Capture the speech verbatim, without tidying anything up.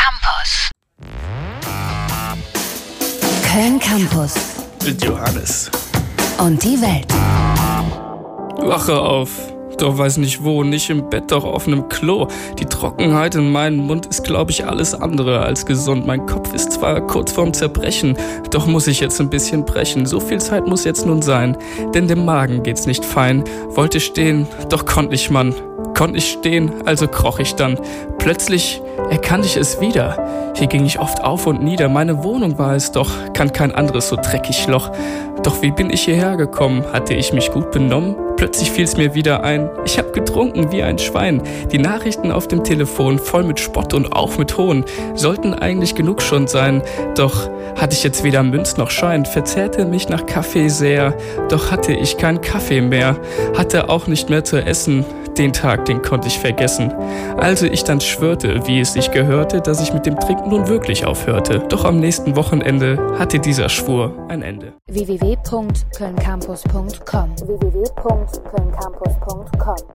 Campus. Köln Campus. Mit Johannes. Und die Welt. Wache auf. Doch weiß nicht wo, nicht im Bett, doch auf einem Klo. Die Trockenheit in meinem Mund ist, glaube ich, alles andere als gesund. Mein Kopf ist zwar kurz vorm Zerbrechen, doch muss ich jetzt ein bisschen brechen. So viel Zeit muss jetzt nun sein, denn dem Magen geht's nicht fein. Wollte stehen, doch konnt nicht, Mann. Konnt nicht stehen, also kroch ich dann. Plötzlich erkannte ich es wieder. Hier ging ich oft auf und nieder. Meine Wohnung war es doch, kann kein anderes so dreckig Loch. Doch wie bin ich hierher gekommen? Hatte ich mich gut benommen? Plötzlich fiel's mir wieder ein. Ich hab getrunken wie ein Schwein. Die Nachrichten auf dem Telefon, voll mit Spott und auch mit Hohn, sollten eigentlich genug schon sein. Doch hatte ich jetzt weder Münz noch Schein, verzehrte mich nach Kaffee sehr. Doch hatte ich keinen Kaffee mehr, hatte auch nicht mehr zu essen. Den Tag, den konnte ich vergessen. Also ich dann schwörte, wie es sich gehörte, dass ich mit dem Trinken nun wirklich aufhörte. Doch am nächsten Wochenende hatte dieser Schwur ein Ende. w w w punkt köln campus punkt com w w w punkt köln campus punkt com